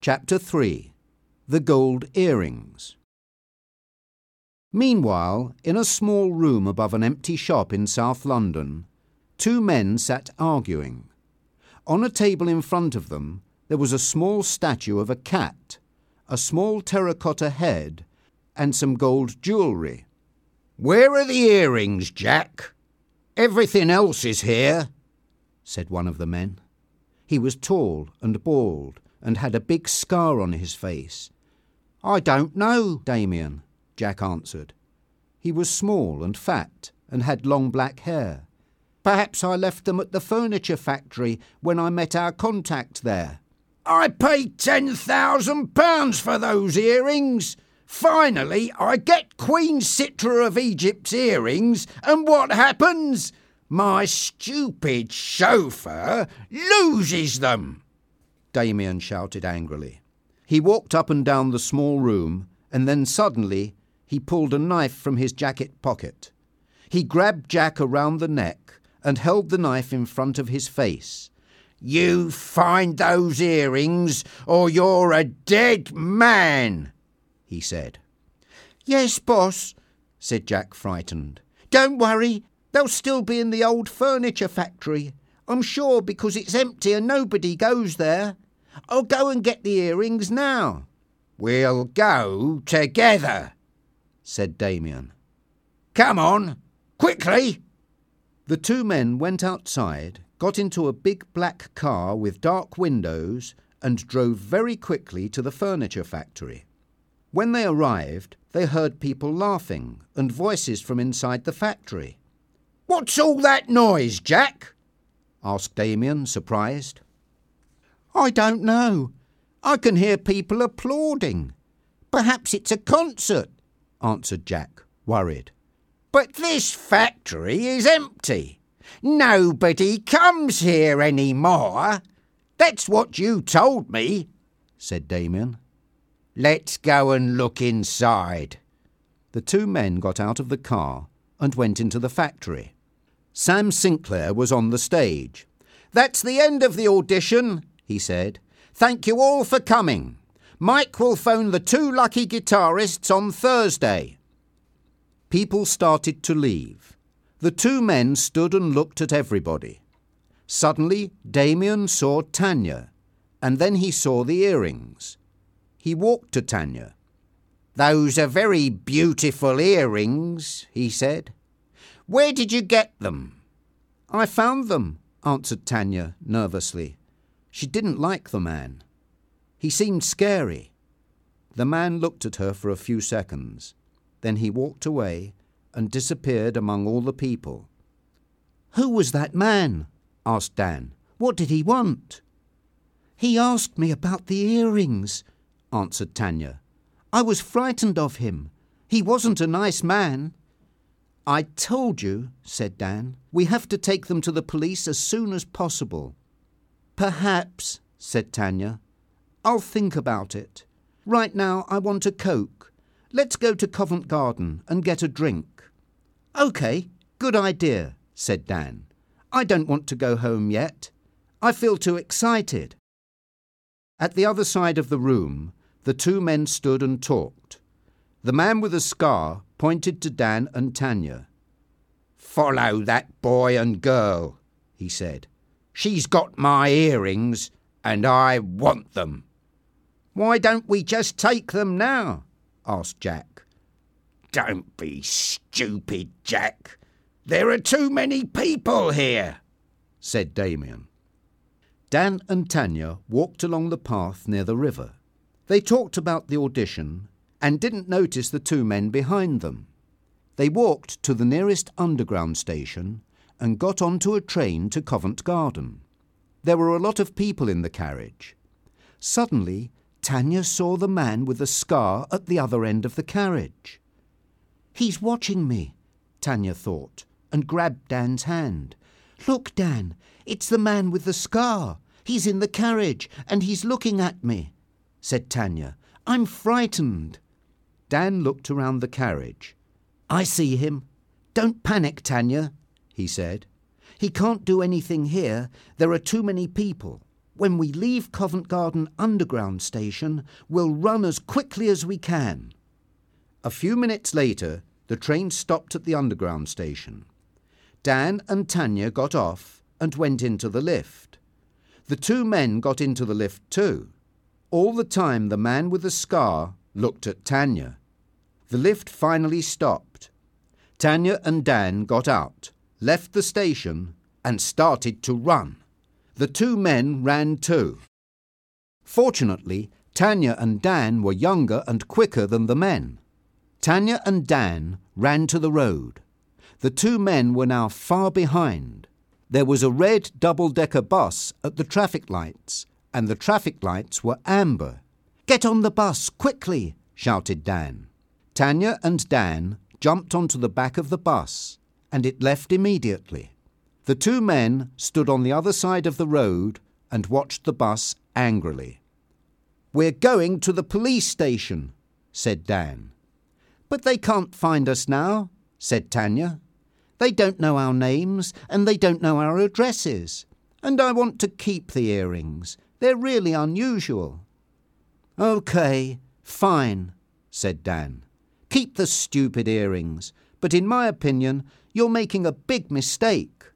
Chapter 3. The Gold Earrings. Meanwhile, in a small room above an empty shop in South London, two men sat arguing. On a table in front of them, there was a small statue of a cat, a small terracotta head, and some gold jewellery. "Where are the earrings, Jack? Everything else is here," said one of the men. He was tall and bald and had a big scar on his face. "I don't know, Damien," Jack answered. He was small and fat and had long black hair. "Perhaps I left them at the furniture factory when I met our contact there." "I paid £10,000 for those earrings. Finally, I get Queen Sitra of Egypt's earrings, and what happens? My stupid chauffeur loses them," Damien shouted angrily. He walked up and down the small room, and then suddenly he pulled a knife from his jacket pocket. He grabbed Jack around the neck and held the knife in front of his face. "You find those earrings, or you're a dead man," he said. "Yes, boss," said Jack, frightened. "Don't worry, they'll still be in the old furniture factory. I'm sure, because it's empty and nobody goes there. I'll go and get the earrings now." "We'll go together," said Damien. "Come on, quickly." The two men went outside, got into a big black car with dark windows, and drove very quickly to the furniture factory. When they arrived, they heard people laughing and voices from inside the factory. "What's all that noise, Jack?" asked Damien, surprised. "I don't know. I can hear people applauding. Perhaps it's a concert," answered Jack, worried. "But this factory is empty. Nobody comes here any more. That's what you told me," said Damien. "Let's go and look inside." The two men got out of the car and went into the factory. Sam Sinclair was on the stage. "That's the end of the audition," he said. "Thank you all for coming. Mike will phone the two lucky guitarists on Thursday." People started to leave. The two men stood and looked at everybody. Suddenly, Damien saw Tanya, and then he saw the earrings. He walked to Tanya. "Those are very beautiful earrings," he said. "Where did you get them?" "I found them," answered Tanya nervously. She didn't like the man. He seemed scary. The man looked at her for a few seconds. Then he walked away and disappeared among all the people. "Who was that man?" asked Dan. "What did he want?" "He asked me about the earrings," answered Tanya. "I was frightened of him. He wasn't a nice man." "I told you," said Dan. "We have to take them to the police as soon as possible." "Perhaps," said Tanya. "I'll think about it. Right now I want a Coke. Let's go to Covent Garden and get a drink." "OK, good idea," said Dan. "I don't want to go home yet. I feel too excited." At the other side of the room, the two men stood and talked. The man with the scar pointed to Dan and Tanya. "Follow that boy and girl," he said. "She's got my earrings, and I want them." "Why don't we just take them now?" asked Jack. "Don't be stupid, Jack. There are too many people here," said Damien. Dan and Tanya walked along the path near the river. They talked about the audition and didn't notice the two men behind them. They walked to the nearest underground station and got onto a train to Covent Garden. There were a lot of people in the carriage. Suddenly, Tanya saw the man with the scar at the other end of the carriage. "He's watching me," Tanya thought, and grabbed Dan's hand. "Look, Dan, it's the man with the scar. He's in the carriage and he's looking at me," said Tanya. "I'm frightened." Dan looked around the carriage. "I see him. Don't panic, Tanya," he said. "He can't do anything here. There are too many people. When we leave Covent Garden Underground station, we'll run as quickly as we can." A few minutes later, the train stopped at the Underground station. Dan and Tanya got off and went into the lift. The two men got into the lift too. All the time the man with the scar looked at Tanya. The lift finally stopped. Tanya and Dan got out, left the station, and started to run. The two men ran too. Fortunately, Tanya and Dan were younger and quicker than the men. Tanya and Dan ran to the road. The two men were now far behind. There was a red double-decker bus at the traffic lights, and the traffic lights were amber. "Get on the bus, quickly!" shouted Dan. Tanya and Dan jumped onto the back of the bus, and it left immediately. The two men stood on the other side of the road and watched the bus angrily. "We're going to the police station," said Dan. "But they can't find us now," said Tanya. "They don't know our names and they don't know our addresses. And I want to keep the earrings. They're really unusual." "OK, fine," said Dan. "Keep the stupid earrings, but in my opinion, you're making a big mistake."